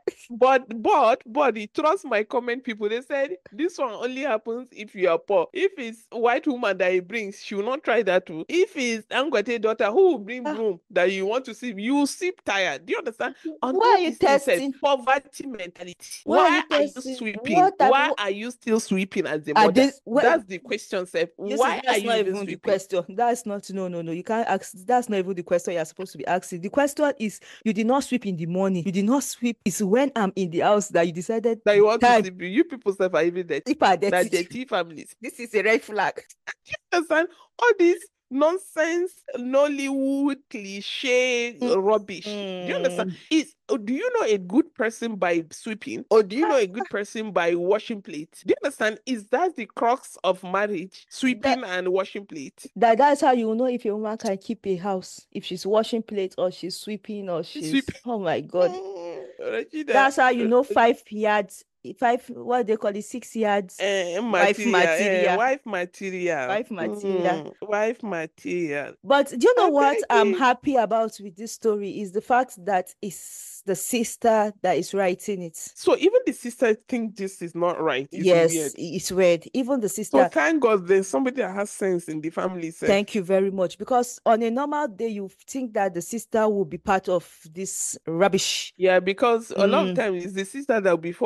but but but it- trust my comment people. They said this one only happens if you are poor. If it's white woman that he brings, she will not try that too. If it's Angote daughter who will bring Ah. broom that you want to see, you will sleep tired. Do you understand? On Why top are you this thing said testing? poverty mentality. Why are Why you are you testing? sweeping? What type? Why What are you still sweeping as a are mother? this? What? That's the question, Seth. You see, Why are that's you not even even the sweeping? question. That's not, no, no, no. You can't ask. That's not even the question you're supposed to be asking. The question is, you did not sweep in the morning. You did not sweep. It's when I'm in the house that you decided That you want to time. sleep. You people self are even dirty. People are That dirty. dirty families. This is a red flag. Understand? All this nonsense, Nollywood cliche rubbish. Do you understand? Mm. Is do you know a good person by sweeping, or do you know a good person by washing plates? Do you understand? Is that the crux of marriage? Sweeping and washing plates. That that's how you know if a woman can keep a house. If she's washing plates or she's sweeping or she's Sweeping. oh my God. Mm, Rashida, That's how you know five yards, five what they call it, six yards. eh, Wife material, eh, material. wife material, Wife material. Mm, wife material. But do you know I'm what I'm begging. happy about with this story is the fact that it's the sister that is writing it. So even the sister think this is not right. It's Yes, weird. it's weird. Even the So sister. thank God there's somebody that has sense in the family. Sef. Thank you very much. Because on a normal day, you think that the sister will be part of this rubbish. Yeah, because a lot of Mm. times it's the sister that will be forefront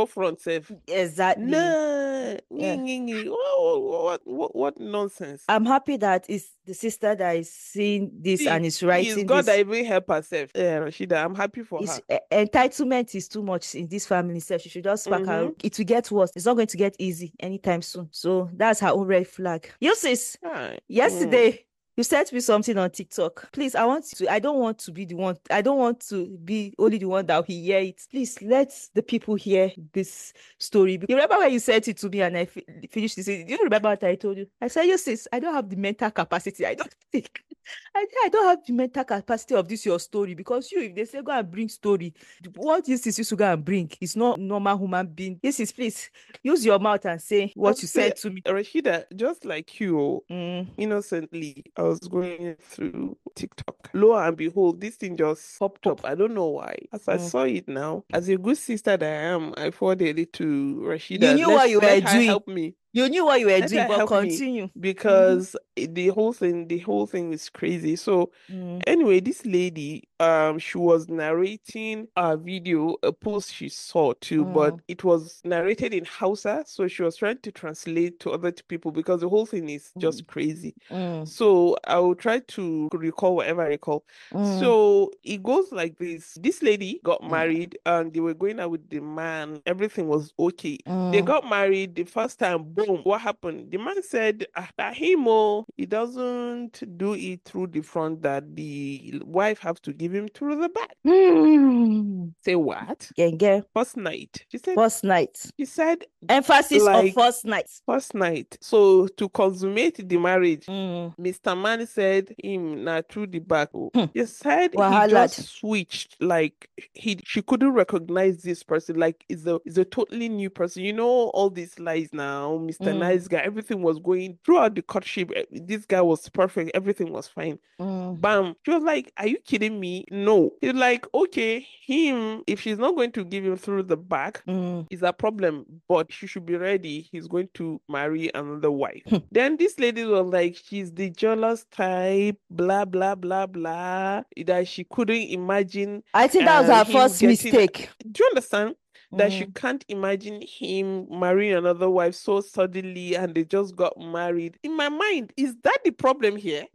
self. Exactly. Nah, Yeah. nging, nging, nging. What, what, what, what nonsense. I'm happy that it's the sister that is seeing this See, and is it's writing God that this. even help herself. Yeah, Rashida, I'm happy for It's, her. uh, entitlement is too much in this family. So she should just pack Mm-hmm. her. It will get worse. It's not going to get easy anytime soon. So that's her own red flag. You sis, Right. yesterday. Mm. You sent me something on TikTok. Please, I want to, I don't want to be the one, I don't want to be only the one that will hear it. Please let the people hear this story. You remember when you sent it to me and I fi- finished this? Do you remember what I told you? I said, you sis, I don't have the mental capacity. I don't think, I, I don't have the mental capacity of this your story, because you, if they say go and bring story, what this is you should go and bring. It's not normal human being. This is, please, use your mouth and say what I'll you say, said to me. Rashida, just like you, Mm, innocently, I was going through TikTok. Lo and behold, this thing just popped Pop. up. I don't know why. As I Mm. saw it now, as a good sister that I am, I forwarded it to You Rashida. knew Let, what you were let her doing. help me. You knew what you were Let doing, her but help me continue. because the whole thing, the whole thing is crazy. So Mm, anyway, this lady, um, she was narrating a video, a post she saw too, but mm, it was narrated in Hausa, so she was trying to translate to other people because the whole thing is mm, just crazy. mm, So I will try to recall whatever I recall. mm, So it goes like this. This lady got mm, married and they were going out with the man. Everything was okay. They mm, got married the first time, boom, what happened? The man said, ah, that him, oh, he doesn't do it through the front, that the wife have to give him through the back. mm. Say what? Genge. First night. She said, First night. she said, Emphasis of like, first night. first night. So to consummate the marriage, Mm. Mister Man said him na through the back. Oh. Hmm. He said he Wahalad. just switched, like he she couldn't recognize this person, like it's a it's a totally new person. You know all these lies now, Mister Mm, Nice Guy. Everything was going throughout the courtship. eh, This guy was perfect. Everything was fine. mm, Bam. She was like, "Are you kidding me?" No. He's like, "Okay, him. If she's not going to give him through the back, mm. is a problem, but she should be ready. He's going to marry another wife." Hmm. Then this lady was like, she's the jealous type, blah blah blah blah, that she couldn't imagine I think that was um our him first getting. mistake. Do you understand? That she Mm, can't imagine him marrying another wife so suddenly and they just got married. In my mind, is that the problem here?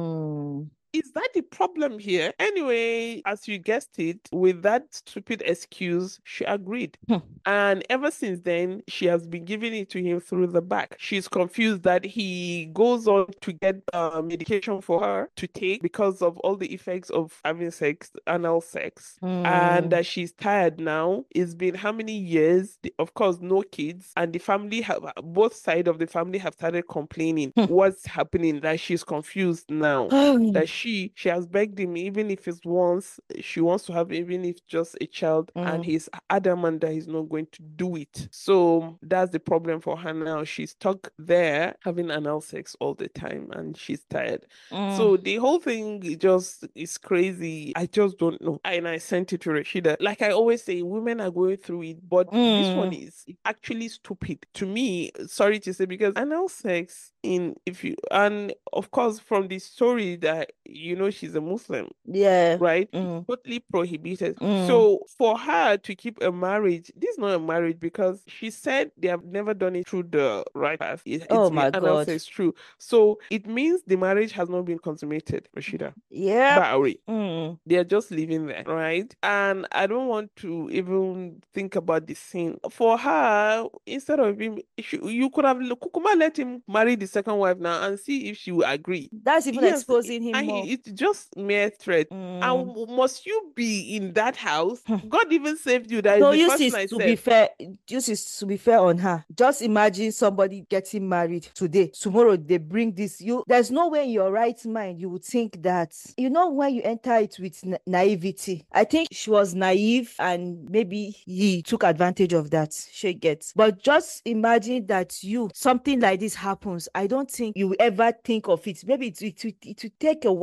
mm, Is that the problem here? Anyway, as you guessed it, with that stupid excuse, she agreed. hmm, And ever since then, she has been giving it to him through the back. She's confused that he goes on to get uh, medication for her to take because of all the effects of having sex, anal sex. And mm, that she's tired now. It's been how many years? The- Of course, no kids. And the family have, both sides of the family have started complaining. hmm. What's happening? That she's confused now. That she she has begged him, even if it's once, she wants to have, even if just a child, and Mm, he's adamant that he's not going to do it. So that's the problem for her now. She's stuck there having anal sex all the time and she's tired. mm, So the whole thing just is crazy. I just don't know. And I sent it to Rashida. Like I always say, women are going through it, but this one mm. is actually stupid to me. Sorry to say, because anal sex, in if you, and of course from the story that you know she's a Muslim, Yeah. right? Mm, Totally prohibited. mm. So for her to keep a marriage, this is not a marriage because she said they have never done it through the right path. It, Oh it's been my anal God. sex true. So it means the marriage has not been consummated, Rashida. Yep. Bowery. Mm, They're just living there, right? And I don't want to even think about the sin. For her, instead of him, she, you could have Kukuma let him marry the second wife now and see if she will agree. that's even Yes, exposing him and more. he, it's just mere threat. And Mm. w- must you be in that house? God even saved you. That is No, the use person is I to be said. fair. Use is to be fair on her. Just imagine somebody getting married today. Tomorrow they bring this. You there's no way in your right mind you would think that. You know when you enter it with na- naivety. I think she was naive and maybe he took advantage of that. She gets. But just imagine that you something like this happens. I don't think you will ever think of it. Maybe it it, it, it will take a while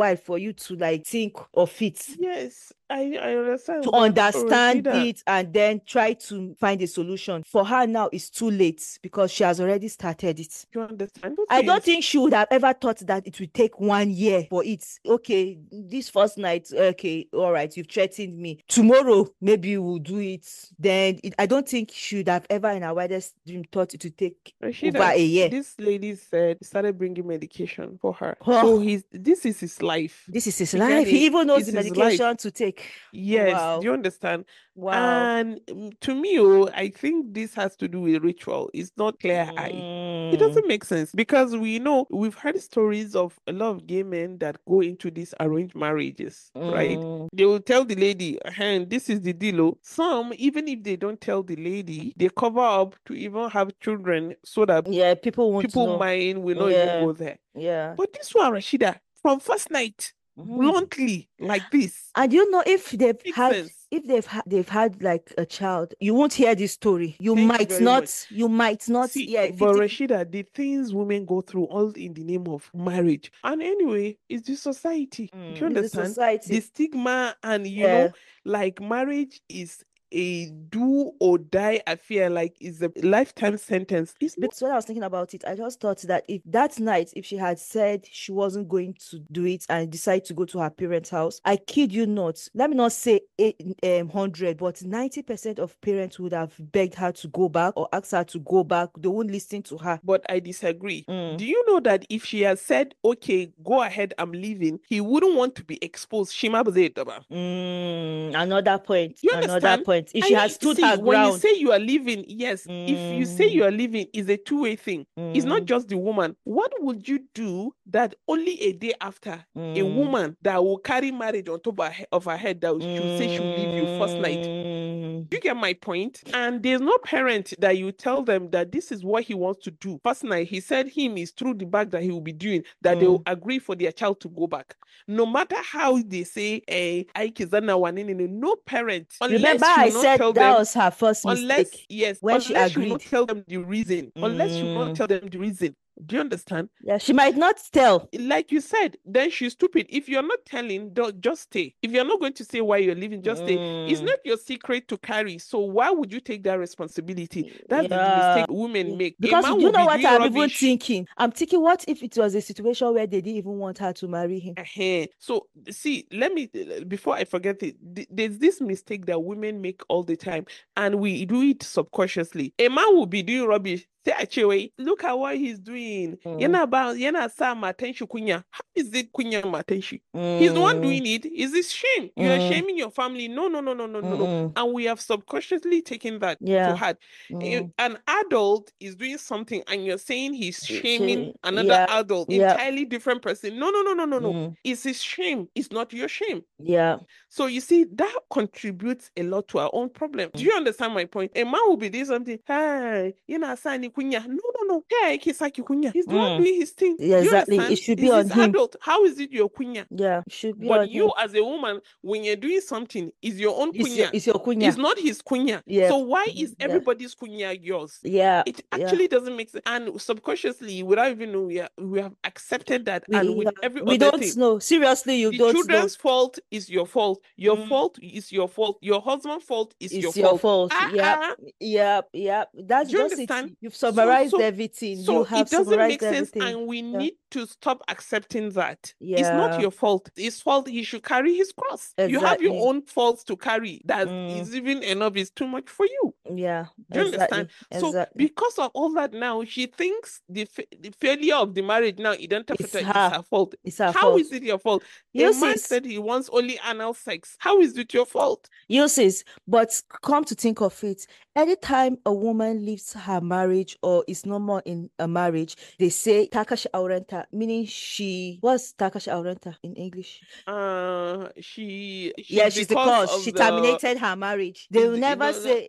while for you to like think of it, Yes, I, I understand. to But understand Rashida, it, and then try to find a solution. For her now, it's too late because she has already started it. you understand? What I don't is- think she would have ever thought that it would take one year for it. Okay, this first night, okay, all right, you've threatened me. Tomorrow, maybe we'll do it. Then it, I don't think she would have ever in her wildest dream thought it would take Rashida, over a year. this lady said he started bringing medication for her. Huh. So he's this is his life. This is his You get life. it? He even knows It's the his life. medication to take. Yes, Wow. do you understand? Wow. And mm, to me, oh, I think this has to do with ritual. It's not clear eye. It Mm. doesn't make sense because we know we've heard stories of a lot of gay men that go into these arranged marriages, right? Mm. They will tell the lady, hey, this is the deal. oh." Some, even if they don't tell the lady, they cover up to even have children so that Yeah, people want to people know. mind will not Yeah. even go there. Yeah. But this one, Rashida, from first night, Mhm. bluntly, like this, And you know, if they've makes had, sense. if they've had, they've had like a child, you won't hear this story. You Thank you might very not, much. you might not See, hear. but fifty Rashida, the things women go through all in the name of marriage. And anyway, it's the society. Do Mm, you it's the understand? society. The stigma and you Yeah. know, like marriage is a do or die affair, like is a lifetime sentence. It's not. Because when I was thinking about it, I just thought that if that night, if she had said she wasn't going to do it and decided to go to her parents' house, I kid you not, let me not say eight, um, hundred, but ninety percent of parents would have begged her to go back or asked her to go back. They won't listen to her. But I disagree. Mm. Do you know that if she has said, okay, go ahead, I'm leaving, he wouldn't want to be exposed. Shima Bzedaba. Mm, another point. You Another understand? point. If I she mean, has stood see, her when you ground. say you are leaving, yes, if you say Mm. you are leaving, is a two-way thing. It's not Mm. just the woman. What would you do that only a day after a Mm. woman that will carry marriage on top of her, he- of her head that she will say she will leave you first night? Mm. Do you get my point? And there's no parent that you tell them that this is what he wants to do. First night, he said him is through the back that he will be doing, that they will Mm. agree for their child to go back. No matter how they say, eh, I kizana wanini, no parent, unless Remember, you I will not said tell that them, was her first unless, mistake yes, when she unless you will not agreed. tell them the reason, unless you will not Mm. tell them the reason. Do you understand? Yeah, she might not tell. Like you said, then she's stupid. If you're not telling, don't just stay. If you're not going to say why you're leaving, just stay. It's Mm. not your secret to carry. So why would you take that responsibility? That's the Yeah. mistake women Yeah. make. A Because man you will know be what doing I'm even rubbish. thinking? I'm thinking, what if it was a situation where they didn't even want her to marry him? Ehen. So see, let me before I forget it. th- There's this mistake that women make all the time, and we do it subconsciously. A man will be doing rubbish. Say actually, look at what he's doing. Mm. Yana about yana sa matenshi kunya. How is it kunya matenshi? He's the one Mm. doing it. Is this shame? You're Mm. shaming your family. No, no, no, no, no, no, no. Mm-mm. And we have subconsciously taken that to Yeah. heart. A- Mm. An adult is doing something, and you're saying he's She- shaming she- another yeah. adult, Yeah. entirely different person. No, no, no, no, no, no. Mm. It's his shame. It's not your shame. Yeah. So you see, that contributes a lot to our own problem. Do you understand my point? A man will be doing something. Hey, you know, Sani kunya. No, no, no. Hey, Kisaki kunya. He's the one Mm. doing his thing. Yeah, Do you exactly. understand? It should be Is on this him. adult? How is it your kunya? Yeah, it should be But on you, him. as a woman, when you're doing something, is your own It's your, kunya. it's your kunya. It's not his kunya. Yeah. So why is Yeah. everybody's kunya yours? Yeah. It Yeah. actually doesn't make sense. And subconsciously, without even knowing, we, are, we have accepted that. We, and with have- every we other don't thing, know. Seriously, you the don't know. children's fault is your fault. Your Mm. fault is your fault. Your husband's fault is It's your your fault. fault. Ah, Yep. ah. Yep. Yep. That's Do you just understand? it. You've So, summarized so, everything. so you have it doesn't summarized make sense, everything. and we Yeah. need to stop accepting that. It's not Yeah. your fault. His fault. He should carry his cross. You have your Exactly. own faults to carry. That Mm. is even enough. Is too much for you. Yeah. Do you Exactly. understand? So Exactly. because of all that, now she thinks the, fa- the failure of the marriage now identified It's is her. her fault. It's her How fault. is it your fault? You A man sis, said he wants only anal sex. How is it your fault? you sis, but come to think of it, anytime a woman leaves her marriage or is no more in a marriage, they say takash aurenta, meaning she what's takash aurenta in English? Uh, she she's Yeah, the she's the cause cause. of She the terminated her marriage. They she's will the- never no, no, say she's the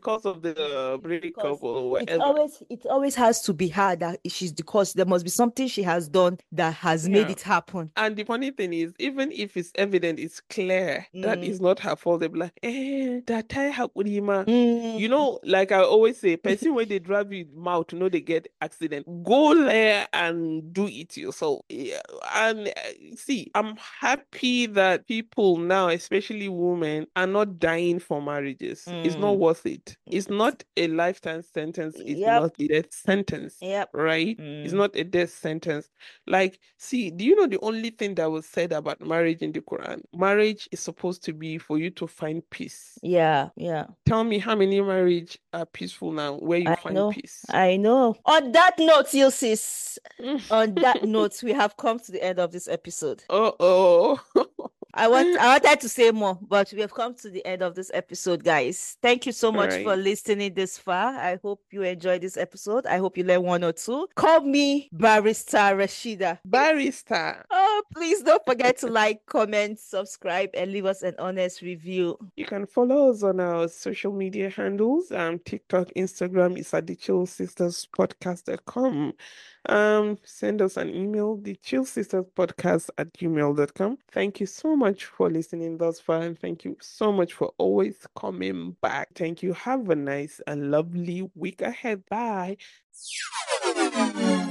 because of the uh, breakup or It whatever. always it always has to be her that she's the cause. There must be something she has done that has made Yeah. it happen. And the funny thing is, even if it's evident, it's clear that Mm. it's not her fault, they'll be like, eh, that tie hakuri ma. Mm. You know, like I always say, person when they drive you mouth, you know, they get accident. Go there and do it yourself. Yeah. And uh, see, I'm happy that people now, especially women, are not dying for marriages. It's not Mm. worth it. It's not a lifetime sentence. It's Yep. not a death sentence. Yep. Right? It's Mm. not a death sentence. Like, see, do you know the only thing that was said about marriage in the Quran? Marriage is supposed to be for you to find peace. Yeah, yeah. Tell me how many marriage are peaceful now where you I find know. peace. I know. On that note, you sis, on that note, we have come to the end of this episode. Uh-oh. I want I wanted to say more, but we have come to the end of this episode, guys. Thank you so much Right. for listening this far. I hope you enjoyed this episode. I hope you learned one or two. Call me Barrister Rashida. Barrister. Oh, please don't forget to like, comment, subscribe, and leave us an honest review. You can follow us on our social media handles. Um, TikTok, Instagram is at the chill sisters podcast dot com. Um, send us an email, the chill sisters podcast at gmail dot com. Thank you so much for listening thus far, and thank you so much for always coming back. Thank you. Have a nice and lovely week ahead. Bye.